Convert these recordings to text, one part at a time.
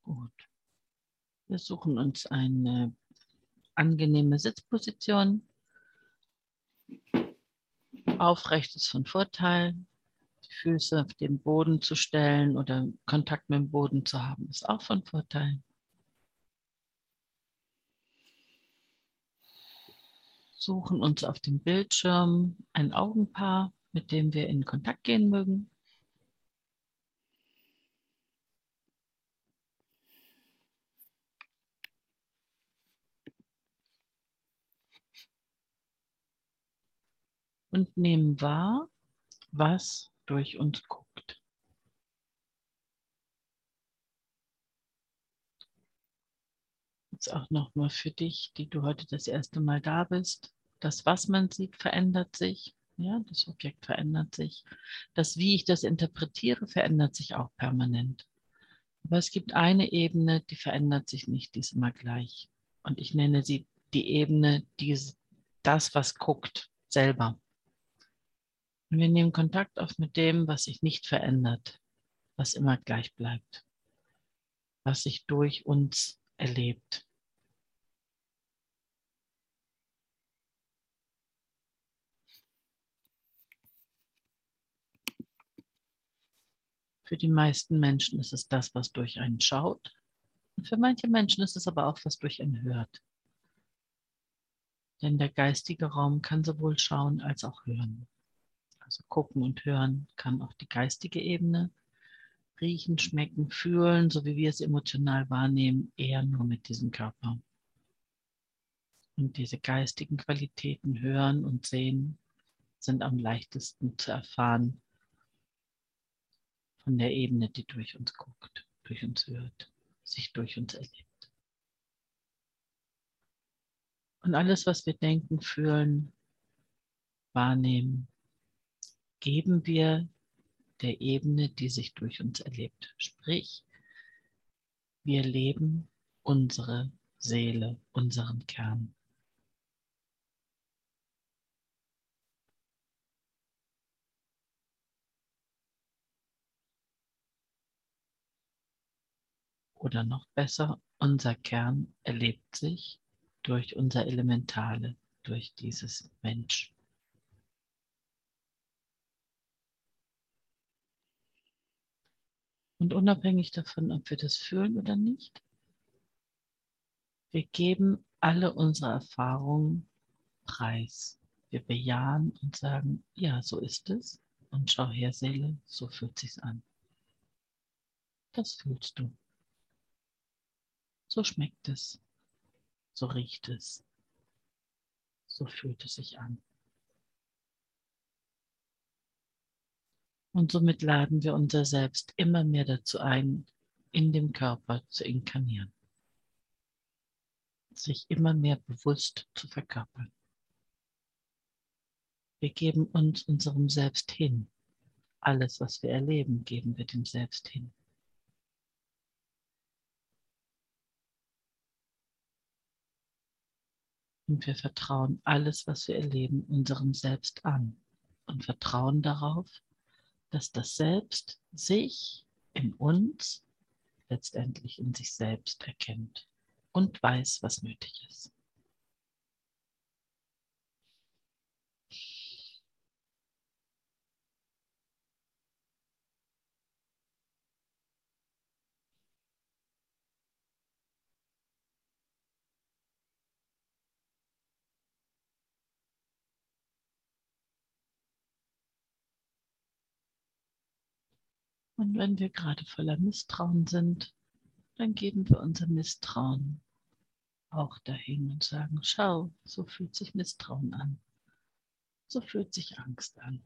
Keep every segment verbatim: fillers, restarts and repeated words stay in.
Gut. Wir suchen uns eine angenehme Sitzposition. Aufrecht ist von Vorteil. Die Füße auf den Boden zu stellen oder Kontakt mit dem Boden zu haben, ist auch von Vorteil. Suchen uns auf dem Bildschirm ein Augenpaar, mit dem wir in Kontakt gehen mögen. Und nehmen wahr, was durch uns guckt. Jetzt auch nochmal für dich, die du heute das erste Mal da bist. Das, was man sieht, verändert sich. Ja, das Objekt verändert sich. Das, wie ich das interpretiere, verändert sich auch permanent. Aber es gibt eine Ebene, die verändert sich nicht, die ist immer gleich. Und ich nenne sie die Ebene, die das, was guckt, selber. Und wir nehmen Kontakt auf mit dem, was sich nicht verändert, was immer gleich bleibt, was sich durch uns erlebt. Für die meisten Menschen ist es das, was durch einen schaut. Und für manche Menschen ist es aber auch, was durch einen hört. Denn der geistige Raum kann sowohl schauen als auch hören. Also gucken und hören kann auch die geistige Ebene. Riechen, schmecken, fühlen, so wie wir es emotional wahrnehmen, eher nur mit diesem Körper. Und diese geistigen Qualitäten, hören und sehen, sind am leichtesten zu erfahren von der Ebene, die durch uns guckt, durch uns hört, sich durch uns erlebt. Und alles, was wir denken, fühlen, wahrnehmen, geben wir der Ebene, die sich durch uns erlebt. Sprich, wir leben unsere Seele, unseren Kern. Oder noch besser, unser Kern erlebt sich durch unser Elementale, durch dieses Mensch. Und unabhängig davon, ob wir das fühlen oder nicht, wir geben alle unsere Erfahrungen preis. Wir bejahen und sagen, ja, so ist es. Und schau her, Seele, so fühlt sich's an. Das fühlst du. So schmeckt es. So riecht es. So fühlt es sich an. Und somit laden wir unser Selbst immer mehr dazu ein, in dem Körper zu inkarnieren, sich immer mehr bewusst zu verkörpern. Wir geben uns unserem Selbst hin. Alles, was wir erleben, geben wir dem Selbst hin. Und wir vertrauen alles, was wir erleben, unserem Selbst an und vertrauen darauf, dass das Selbst sich in uns, letztendlich in sich selbst erkennt und weiß, was nötig ist. Und wenn wir gerade voller Misstrauen sind, dann geben wir unser Misstrauen auch dahin und sagen, schau, so fühlt sich Misstrauen an. So fühlt sich Angst an.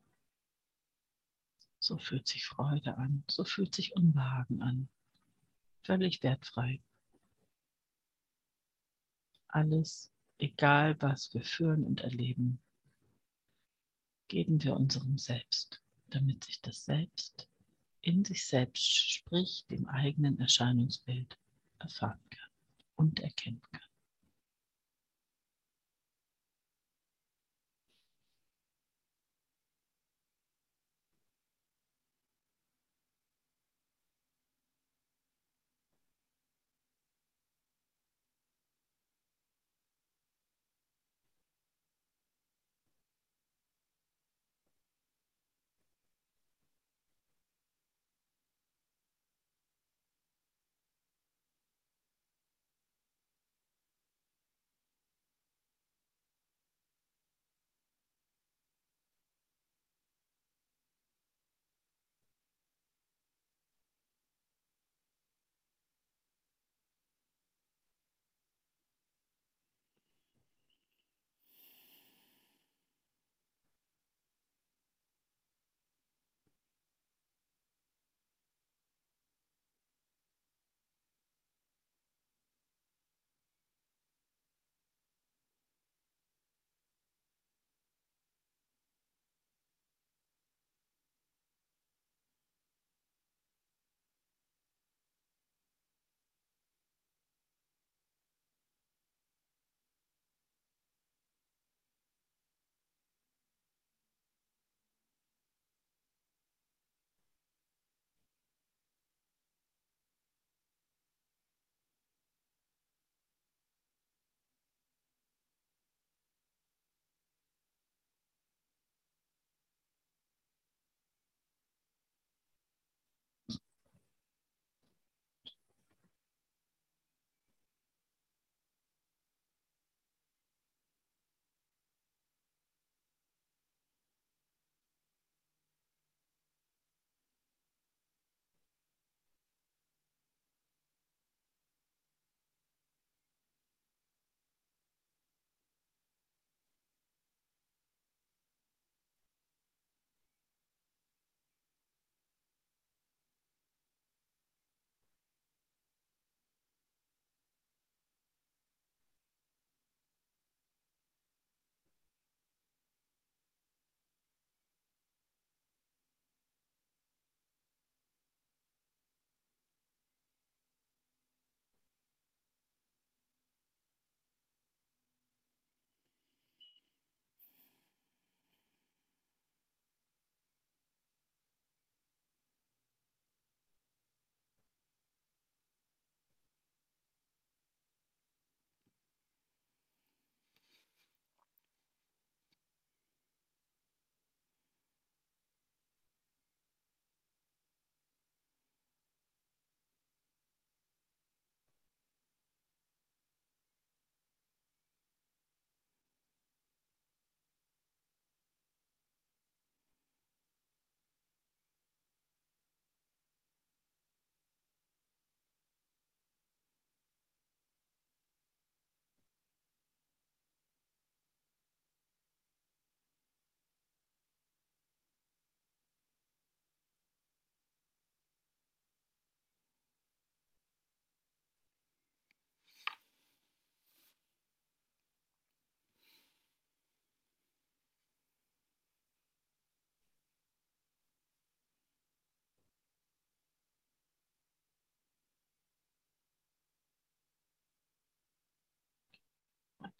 So fühlt sich Freude an. So fühlt sich Unbehagen an. Völlig wertfrei. Alles, egal was wir fühlen und erleben, geben wir unserem Selbst, damit sich das Selbst in sich selbst, sprich dem eigenen Erscheinungsbild, erfahren kann und erkennen kann.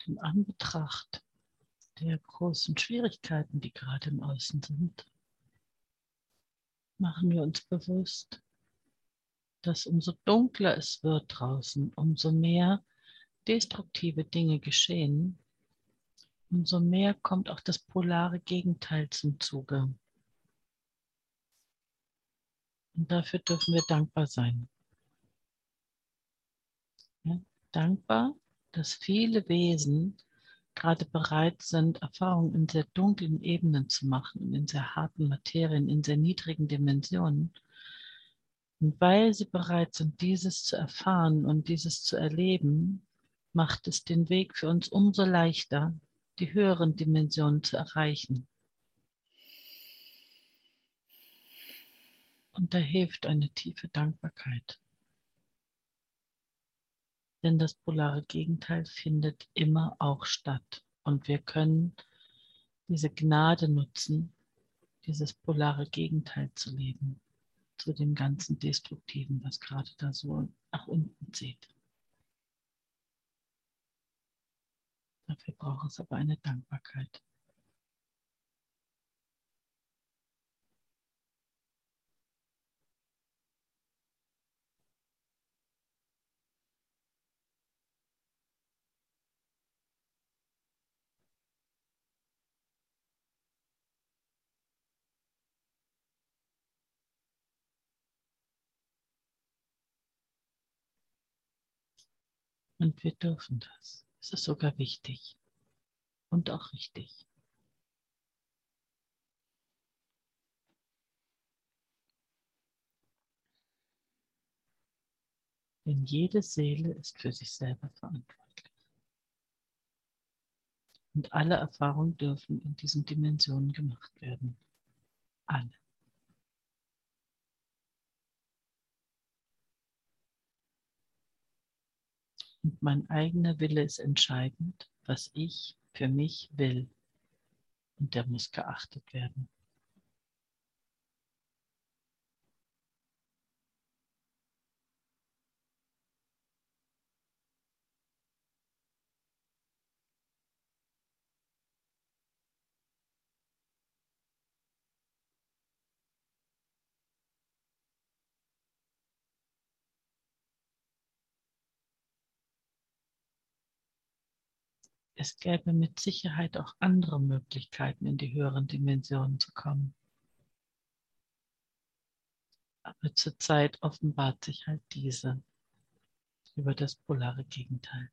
in Anbetracht der großen Schwierigkeiten, die gerade im Außen sind, machen wir uns bewusst, dass umso dunkler es wird draußen, umso mehr destruktive Dinge geschehen, umso mehr kommt auch das polare Gegenteil zum Zuge. Und dafür dürfen wir dankbar sein. Ja? Dankbar, dass viele Wesen gerade bereit sind, Erfahrungen in sehr dunklen Ebenen zu machen, in sehr harten Materien, in sehr niedrigen Dimensionen. Und weil sie bereit sind, dieses zu erfahren und dieses zu erleben, macht es den Weg für uns umso leichter, die höheren Dimensionen zu erreichen. Und da hilft eine tiefe Dankbarkeit. Denn das polare Gegenteil findet immer auch statt. Und wir können diese Gnade nutzen, dieses polare Gegenteil zu leben, zu dem ganzen Destruktiven, was gerade da so nach unten zieht. Dafür braucht es aber eine Dankbarkeit. Und wir dürfen das. Es ist sogar wichtig und auch richtig. Denn jede Seele ist für sich selber verantwortlich. Und alle Erfahrungen dürfen in diesen Dimensionen gemacht werden. Alle. Und mein eigener Wille ist entscheidend, was ich für mich will. Und der muss geachtet werden. Es gäbe mit Sicherheit auch andere Möglichkeiten, in die höheren Dimensionen zu kommen. Aber zurzeit offenbart sich halt diese über das polare Gegenteil.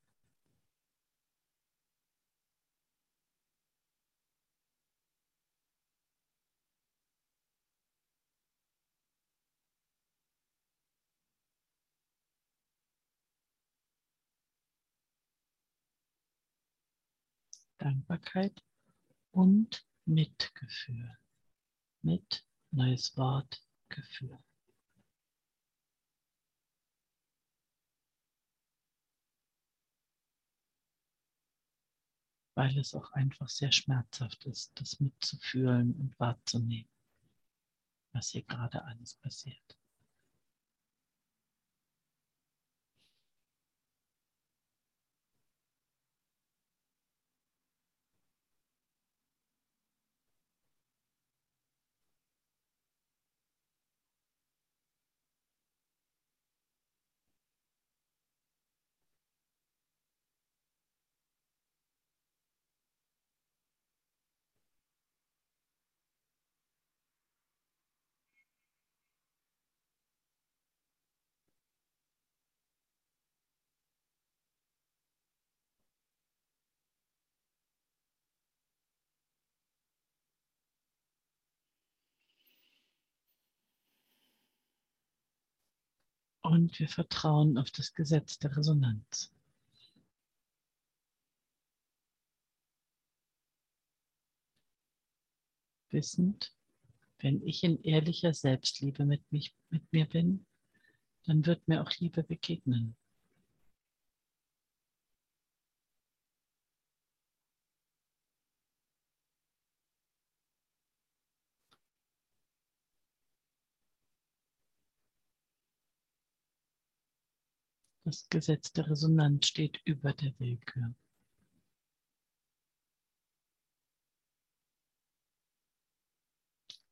Dankbarkeit und Mitgefühl. Mit, neues Wort, Gefühl. Weil es auch einfach sehr schmerzhaft ist, das mitzufühlen und wahrzunehmen, was hier gerade alles passiert. Und wir vertrauen auf das Gesetz der Resonanz. Wissend, wenn ich in ehrlicher Selbstliebe mit, mich, mit mir bin, dann wird mir auch Liebe begegnen. Das Gesetz der Resonanz steht über der Willkür.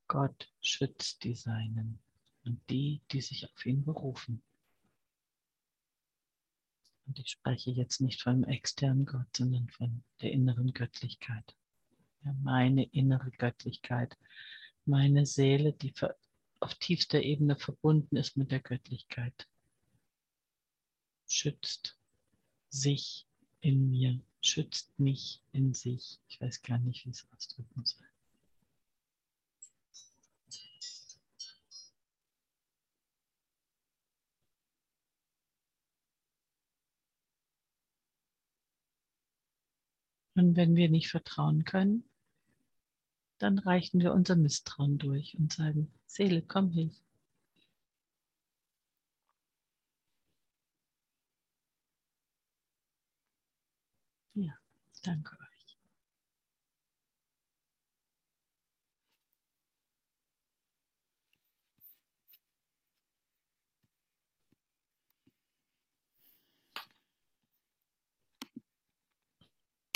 Gott schützt die Seinen und die, die sich auf ihn berufen. Und ich spreche jetzt nicht von einem externen Gott, sondern von der inneren Göttlichkeit. Ja, meine innere Göttlichkeit, meine Seele, die auf tiefster Ebene verbunden ist mit der Göttlichkeit, schützt sich in mir, schützt mich in sich. Ich weiß gar nicht, wie ich es ausdrücken soll. Und wenn wir nicht vertrauen können, dann reichen wir unser Misstrauen durch und sagen, Seele, komm hin. Ja, danke.